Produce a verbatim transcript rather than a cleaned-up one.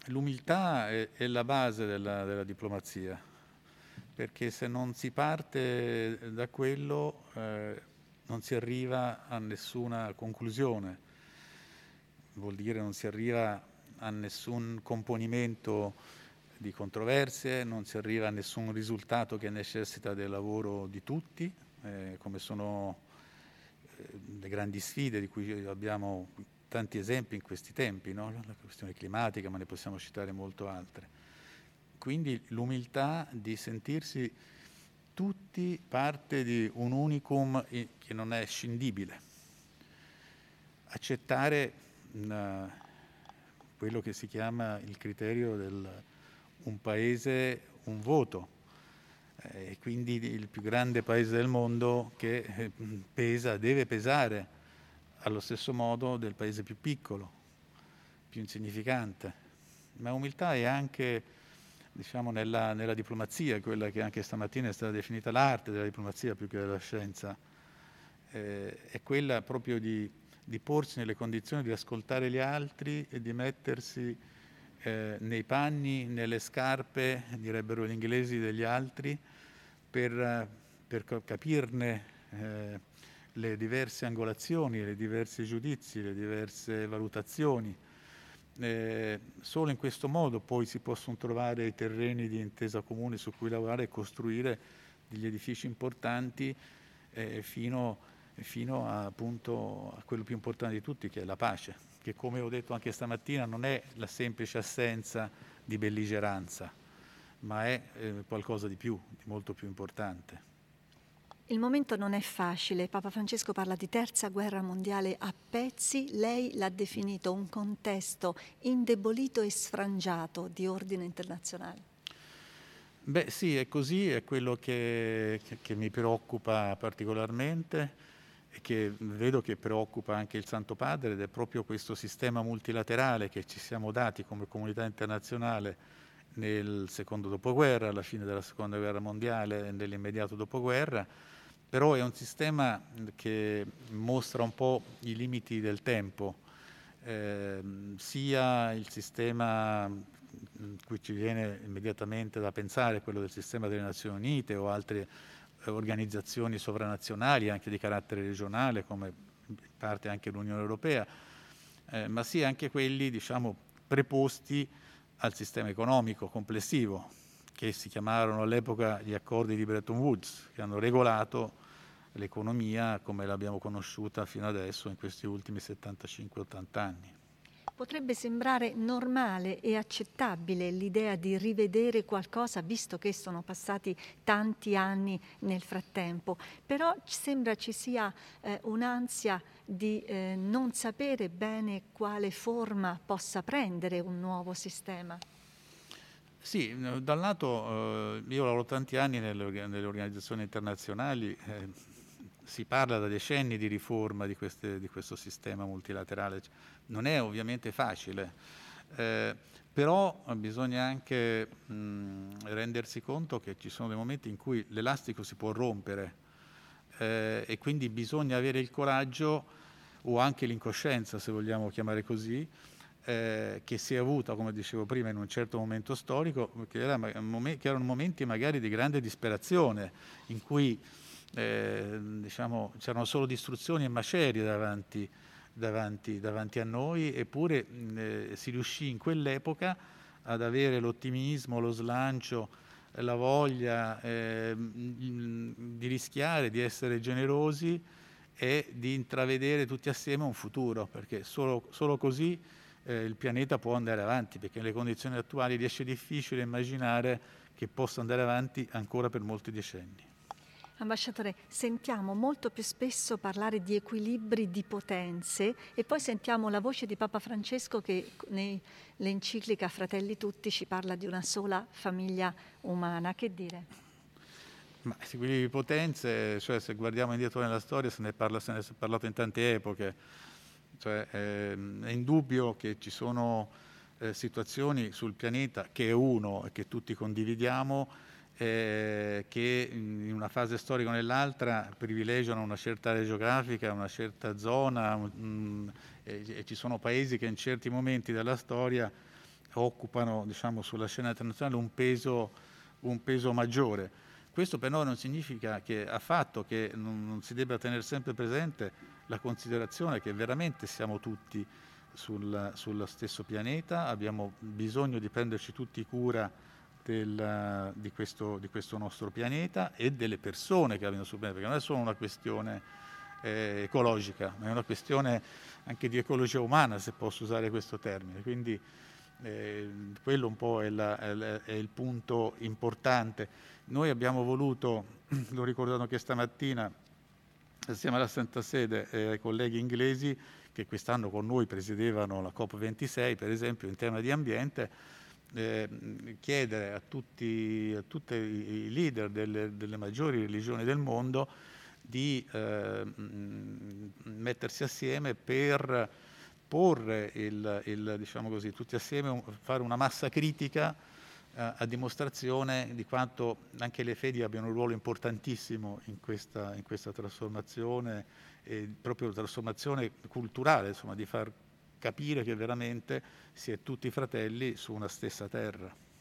l'umiltà è, è la base della, della diplomazia, perché se non si parte da quello eh, non si arriva a nessuna conclusione, vuol dire non si arriva a nessun componimento di controversie, non si arriva a nessun risultato che necessita del lavoro di tutti, eh, come sono eh, le grandi sfide di cui abbiamo tanti esempi in questi tempi, no? La questione climatica, ma ne possiamo citare molto altre. Quindi l'umiltà di sentirsi tutti parte di un unicum che non è scindibile. Accettare una, quello che si chiama il criterio del un paese, un voto, e eh, quindi il più grande paese del mondo che eh, pesa, deve pesare allo stesso modo del paese più piccolo, più insignificante. Ma umiltà è anche, diciamo, nella, nella diplomazia, quella che anche stamattina è stata definita l'arte della diplomazia più che della scienza, eh, è quella proprio di, di porsi nelle condizioni di ascoltare gli altri e di mettersi eh, nei panni, nelle scarpe, direbbero gli inglesi, degli altri, per, per capirne eh, le diverse angolazioni, le diversi giudizi, le diverse valutazioni. Eh, solo in questo modo poi si possono trovare i terreni di intesa comune su cui lavorare e costruire degli edifici importanti eh, fino, fino a, appunto, a quello più importante di tutti, che è la pace, che, come ho detto anche stamattina, non è la semplice assenza di belligeranza, ma è eh, qualcosa di più, di molto più importante. Il momento non è facile. Papa Francesco parla di terza guerra mondiale a pezzi. Lei l'ha definito un contesto indebolito e sfrangiato di ordine internazionale. Beh sì, è così, è quello che, che, che mi preoccupa particolarmente e che vedo che preoccupa anche il Santo Padre, ed è proprio questo sistema multilaterale che ci siamo dati come comunità internazionale nel secondo dopoguerra, alla fine della seconda guerra mondiale e nell'immediato dopoguerra. Però è un sistema che mostra un po' i limiti del tempo, eh, sia il sistema cui ci viene immediatamente da pensare, quello del sistema delle Nazioni Unite o altre eh, organizzazioni sovranazionali anche di carattere regionale, come in parte anche l'Unione Europea, eh, ma sia anche quelli, diciamo, preposti al sistema economico complessivo, che si chiamarono all'epoca gli accordi di Bretton Woods, che hanno regolato l'economia come l'abbiamo conosciuta fino adesso in questi ultimi settantacinque ottanta anni. Potrebbe sembrare normale e accettabile l'idea di rivedere qualcosa, visto che sono passati tanti anni nel frattempo, però sembra ci sia eh, un'ansia di eh, non sapere bene quale forma possa prendere un nuovo sistema. Sì, da un lato eh, io lavoro tanti anni nelle, nelle organizzazioni internazionali, eh, si parla da decenni di riforma di, queste, di questo sistema multilaterale, non è ovviamente facile, eh, però bisogna anche mh, rendersi conto che ci sono dei momenti in cui l'elastico si può rompere eh, e quindi bisogna avere il coraggio o anche l'incoscienza, se vogliamo chiamare così, Eh, che si è avuta, come dicevo prima, in un certo momento storico, che, era, che erano momenti magari di grande disperazione, in cui eh, diciamo, c'erano solo distruzioni e macerie davanti, davanti, davanti a noi, eppure eh, si riuscì in quell'epoca ad avere l'ottimismo, lo slancio, la voglia eh, di rischiare, di essere generosi e di intravedere tutti assieme un futuro, perché solo, solo così Eh, il pianeta può andare avanti, perché nelle condizioni attuali riesce difficile immaginare che possa andare avanti ancora per molti decenni. Ambasciatore, sentiamo molto più spesso parlare di equilibri di potenze e poi sentiamo la voce di Papa Francesco che nell'enciclica Fratelli Tutti ci parla di una sola famiglia umana. Che dire? Ma equilibri di potenze, cioè se guardiamo indietro nella storia se ne, parla, se ne è parlato in tante epoche. Cioè, ehm, è indubbio che ci sono eh, situazioni sul pianeta, che è uno e che tutti condividiamo, eh, che in una fase storica o nell'altra privilegiano una certa area geografica, una certa zona, un, e, e ci sono paesi che in certi momenti della storia occupano, diciamo, sulla scena internazionale un peso, un peso maggiore. Questo per noi non significa che affatto che non, non si debba tenere sempre presente la considerazione che veramente siamo tutti sul, sullo stesso pianeta, abbiamo bisogno di prenderci tutti cura del, di, questo, di questo nostro pianeta e delle persone che abitano sul pianeta, perché non è solo una questione eh, ecologica, ma è una questione anche di ecologia umana, se posso usare questo termine. Quindi eh, quello un po' è, la, è, la, è il punto importante. Noi abbiamo voluto, l'ho ricordato anche stamattina, assieme alla Santa Sede e ai colleghi inglesi che quest'anno con noi presiedevano la COP ventisei, per esempio, in tema di ambiente, eh, chiedere a tutti, a tutti i leader delle, delle maggiori religioni del mondo di eh, mettersi assieme per porre il, il, diciamo così, tutti assieme fare una massa critica eh, a dimostrazione di quanto anche le fedi abbiano un ruolo importantissimo in questa, in questa trasformazione, e proprio trasformazione culturale, insomma, di far capire che veramente si è tutti fratelli su una stessa terra.